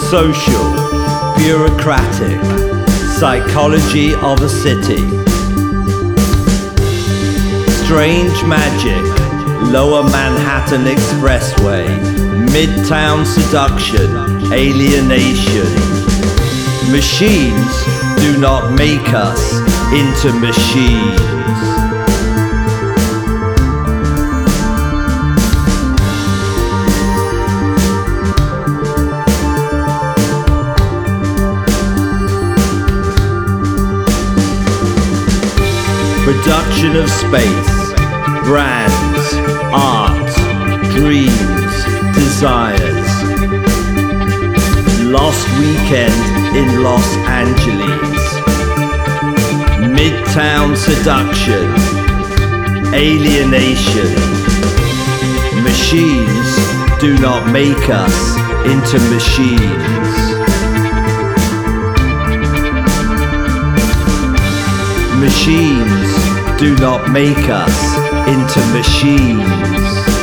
social, bureaucratic, psychology of a city. Strange magic, Lower Manhattan Expressway, Midtown seduction, alienation. Machines do not make us into machines. Production of space, brands, art, dreams, desires. Lost weekend in Los Angeles. Midtown seduction, alienation. Machines do not make us into machines. Machines do not make us into machines.